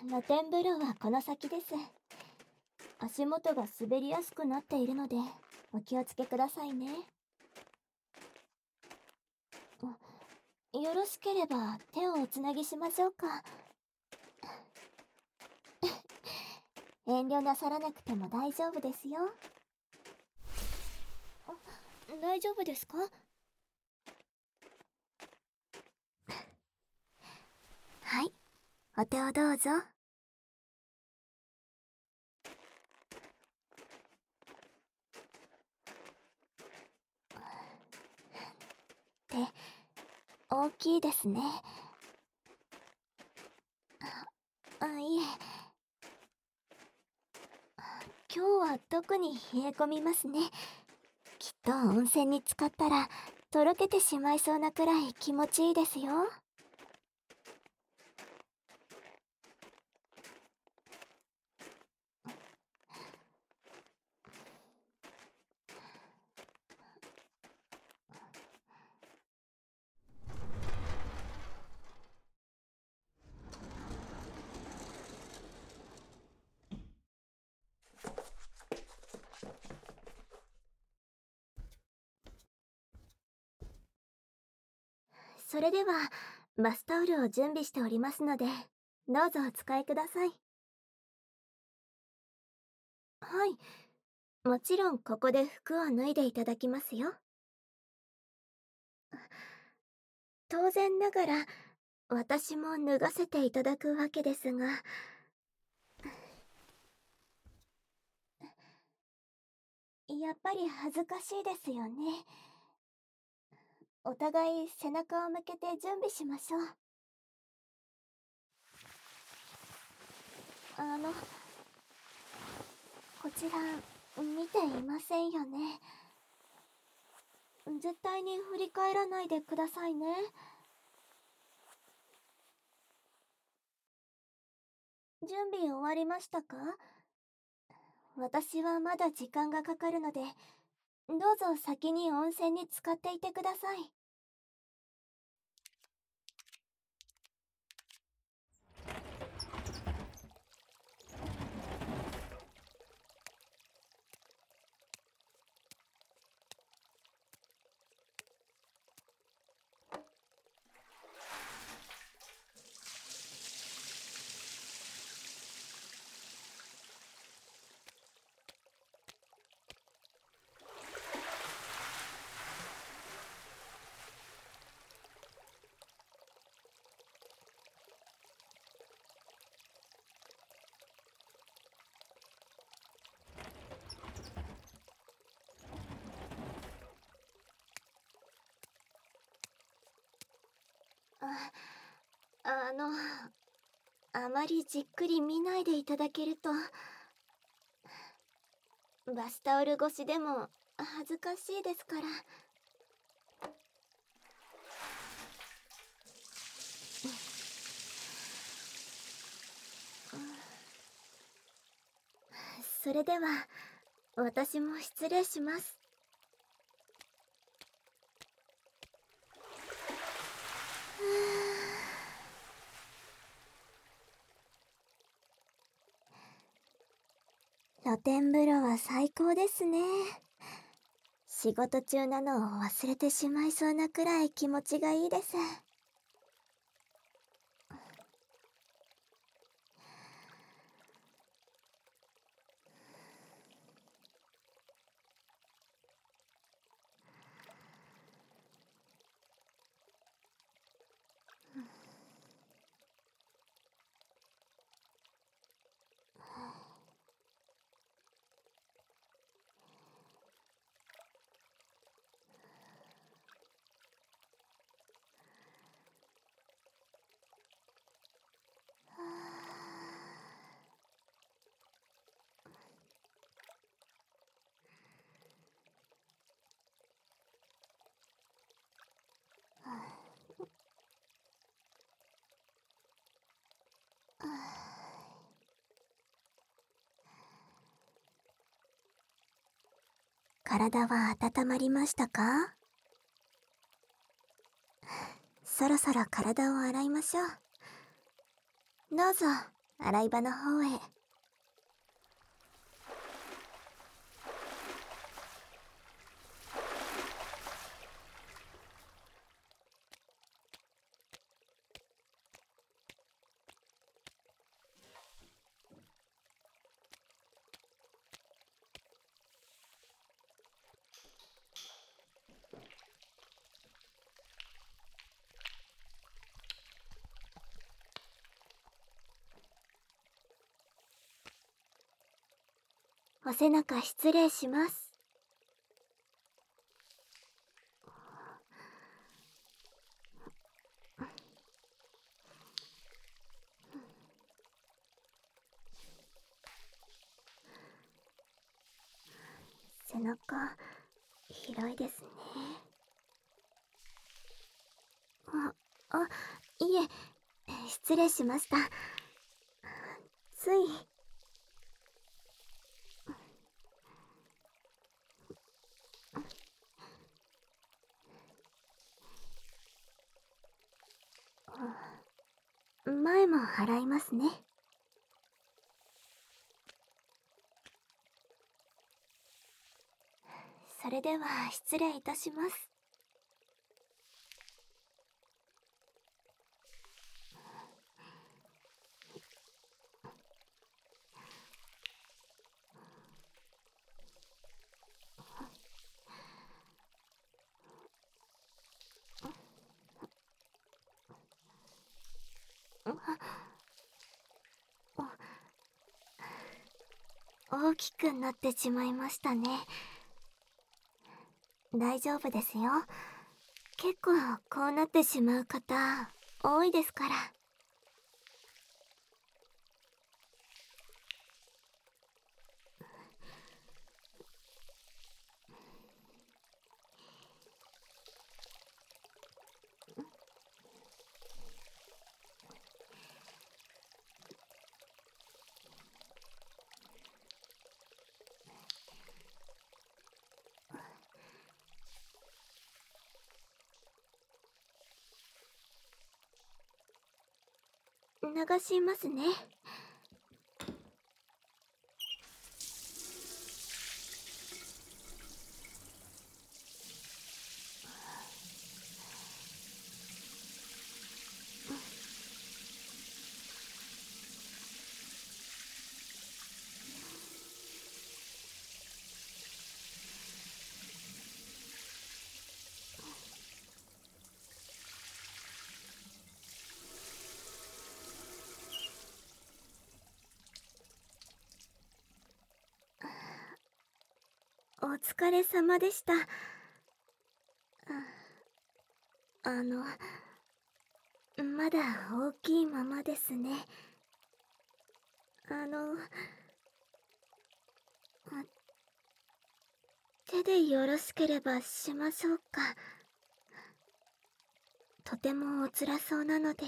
露天風呂はこの先です。足元が滑りやすくなっているので、お気をつけくださいね。よろしければ手をおつなぎしましょうか。遠慮なさらなくても大丈夫ですよ。大丈夫ですか？はい、お手をどうぞ。手、大きいですね。いえ。今日は特に冷え込みますね。きっと温泉に浸かったら、とろけてしまいそうなくらい気持ちいいですよ。それでは、バスタオルを準備しておりますので、どうぞお使いください。はい。もちろんここで服を脱いでいただきますよ。当然ながら、私も脱がせていただくわけですが、やっぱり恥ずかしいですよね。お互い背中を向けて準備しましょう。こちら、見ていませんよね。絶対に振り返らないでくださいね。準備終わりましたか？私はまだ時間がかかるので、どうぞ先に温泉に浸かっていてください。あ、あの、あまりじっくり見ないでいただけると、バスタオル越しでも恥ずかしいですから。それでは、私も失礼します。露天風呂は最高ですね。仕事中なのを忘れてしまいそうなくらい気持ちがいいです。体は温まりましたか？そろそろ体を洗いましょう。どうぞ、 洗い場の方へ。お背中失礼します。背中広いですね。いえ、失礼しました。つい。前も払いますね。それでは失礼いたします。大きくなってしまいましたね。大丈夫ですよ。結構こうなってしまう方多いですから。流しますね。お疲れ様でした。まだ大きいままですね。手でよろしければしましょうか。とてもお辛そうなので。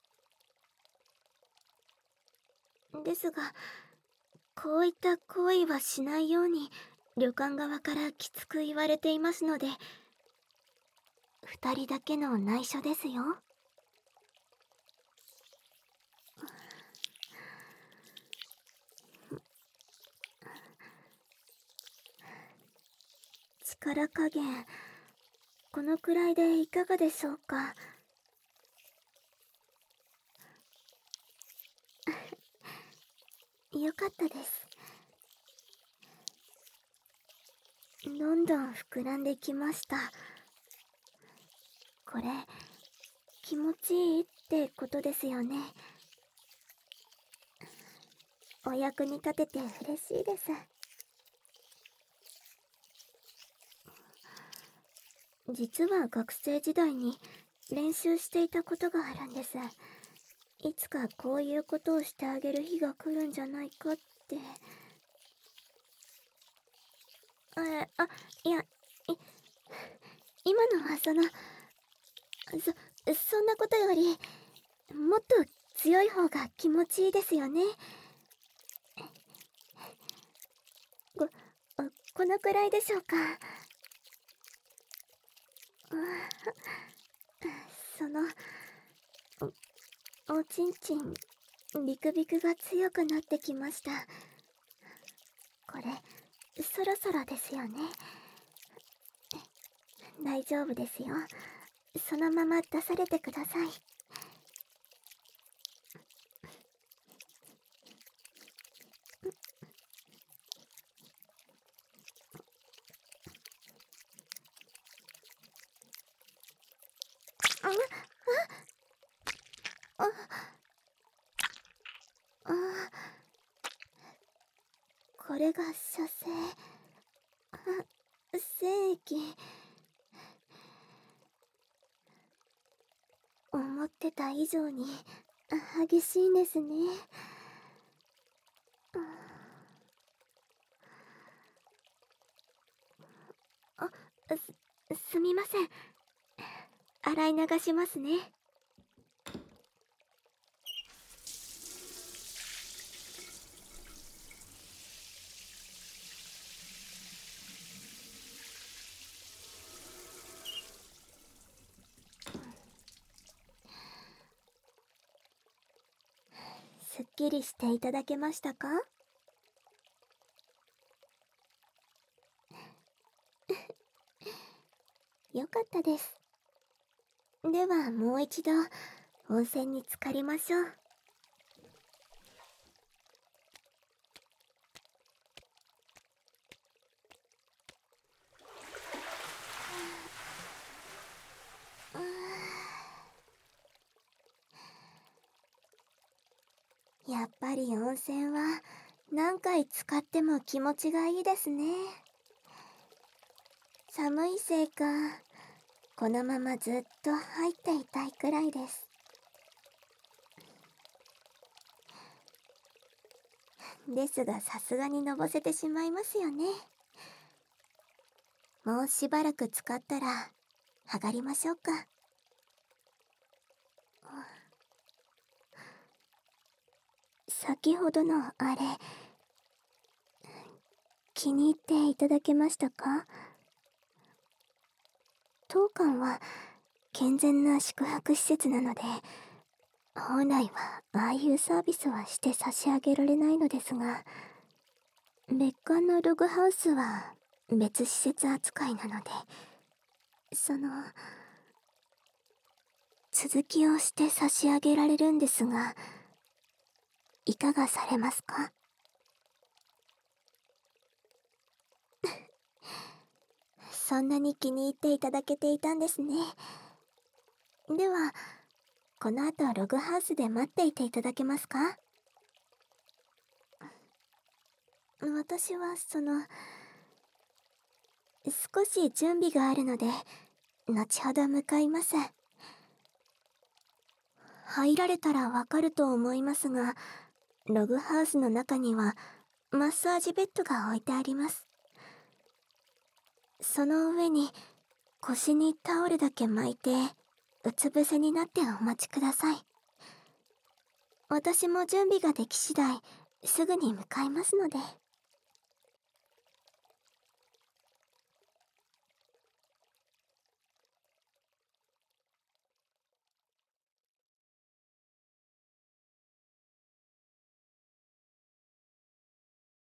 ですが、こういった行為はしないように旅館側からきつく言われていますので、二人だけの内緒ですよ。力加減、このくらいでいかがでしょうか。よかったです。どんどん膨らんできました。これ、気持ちいいってことですよね。お役に立てて嬉しいです。実は学生時代に練習していたことがあるんです。いつかこういうことをしてあげる日が来るんじゃないかって。いや、今のはそんなことより、もっと強い方が気持ちいいですよね。こ、このくらいでしょうか。その、おちんちん、 ビクビクが強くなってきました。これそろそろですよね。大丈夫ですよ。そのまま出されてください。ああ、これが射精。精液。思ってた以上に激しいんですね。あ、すみません。洗い流しますね。すっきりしていただけましたか？よかったです。ではもう一度温泉に浸かりましょう。やっぱり温泉は何回使っても気持ちがいいですね。寒いせいか、このままずっと入っていたいくらいです。ですがさすがにのぼせてしまいますよね。もうしばらく使ったら上がりましょうか。先ほどのあれ、気に入っていただけましたか？当館は健全な宿泊施設なので、本来はああいうサービスはして差し上げられないのですが、別館のログハウスは別施設扱いなので、続きをして差し上げられるんですが、いかがされますか？そんなに気に入っていただけていたんですね。では、この後ログハウスで待っていていただけますか？私は少し準備があるので、後ほど向かいます。入られたらわかると思いますが、ログハウスの中にはマッサージベッドが置いてあります。その上に腰にタオルだけ巻いてうつ伏せになってお待ちください。私も準備ができ次第すぐに向かいますので。